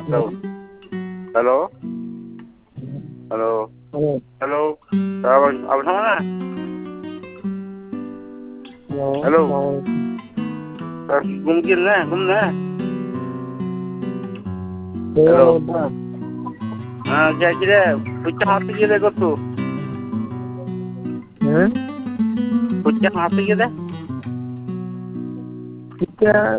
Hello. Hello. Hello. Hello. Hello. Abang sama mana? Hello. Mungkin lah, gimana? Hello. Kira-kira pucang hati kita kau tu. Pucang hati kita. Kita